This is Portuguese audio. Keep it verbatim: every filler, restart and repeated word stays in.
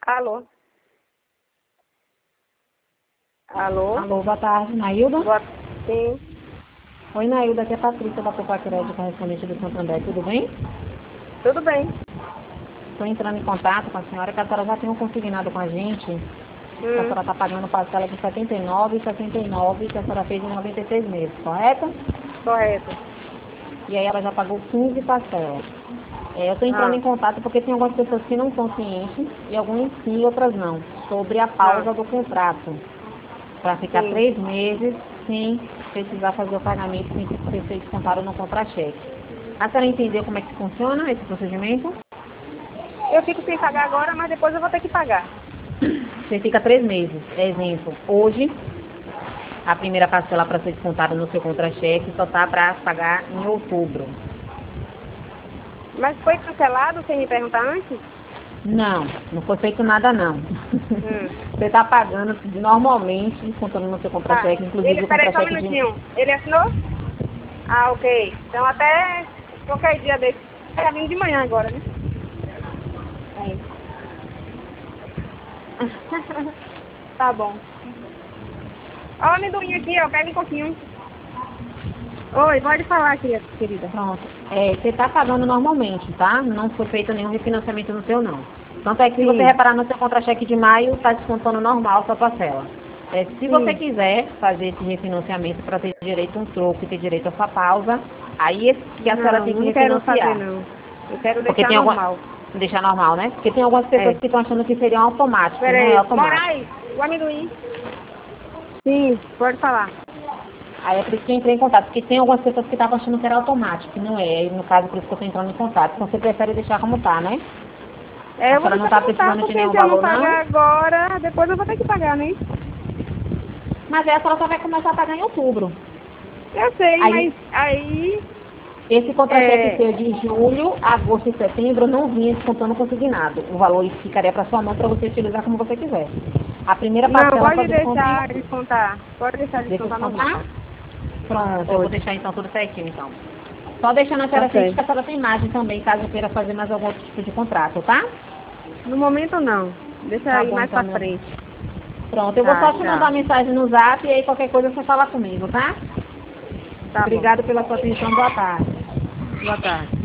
Alô? Alô? Alô, boa tarde, Nailda? Boa... Sim, Oi, Nailda, aqui é a Patrícia da Copa Crédito, correspondente do Santander, tudo bem? tudo bem. Estou entrando em contato com a senhora, que a senhora já tem um consignado com a gente, que a Hum, senhora está pagando parcela de setenta e nove e sessenta e nove, que a senhora fez em noventa e seis meses, correto? correto. E aí ela já pagou quinze parcelas. É, eu estou entrando Ah, em contato porque tem algumas pessoas que não são cientes, e algumas sim e outras não, sobre a ah, pausa do contrato, para ficar sim. três meses sem precisar fazer o pagamento sem ser feito descontado no contra-cheque. A senhora entendeu como é que funciona esse procedimento? Eu fico sem pagar agora, mas depois eu vou ter que pagar. Você fica três meses. Exemplo, hoje, a primeira parcela para ser descontada no seu contra-cheque só está para pagar em outubro. Mas foi cancelado sem me perguntar antes? Não, não foi feito nada não. Hum, Você está pagando normalmente, descontando no seu tá. contra-cheque, inclusive Ele, o peraí só um contra-cheque de... minutinho. Ele assinou? Ah, ok. Então até qualquer dia desse. Tá vindo de manhã agora, né? É. Tá bom. Ó o amendoim aqui, ó. Pega um pouquinho. Oi, pode falar aqui, querida. Pronto. É, você está pagando normalmente, tá? Não foi feito nenhum refinanciamento no seu, não. Tanto é que se você Sim, reparar no seu contra-cheque de maio, está descontando normal sua parcela. É, se você sim. quiser fazer esse refinanciamento para ter direito a um troco e ter direito a sua pausa, aí é que a senhora Não, tem que não quero fazer, refinanciar. não. Eu quero Porque deixar tem alguma... normal. Deixar normal, né? Porque tem algumas pessoas É. que estão achando que seria um automático, e não é Peraí. automático. Moraes, o amendoim. Sim, pode falar. Aí é por isso que eu entrei em contato, porque tem algumas pessoas que estavam achando que era automático, e não é. E no caso, por isso que eu estou entrando em contato. Então você prefere deixar como tá, né? É, A eu vou senhora não deixar está como tá, precisando de porque nenhum se eu não valor, não? pagar agora, depois eu vou ter que pagar, né? Mas essa ela só vai começar a pagar em outubro. Eu sei, Aí, mas aí, esse contra-cheque é... seu de julho, agosto e setembro não vinha descontando consignado. O valor ficaria para sua mão para você utilizar como você quiser. A primeira Não, parcela só pode desconta em deixar outubro. descontar. Pode deixar Deixa eu descontar normal. descontar? Pronto, eu vou Pode. deixar então tudo certinho, então. Só deixando a Tá senhora ciente certo. que a senhora tem margem também, caso queira fazer mais algum outro tipo de contrato, tá? No momento, não. Deixa Tá aí bom, mais então, pra meu bem. frente. Pronto, eu vou Tá, só te mandar tchau. uma mensagem no zap e aí qualquer coisa você fala comigo, tá? Tá bom. Obrigada pela sua atenção, boa tarde. Boa tarde.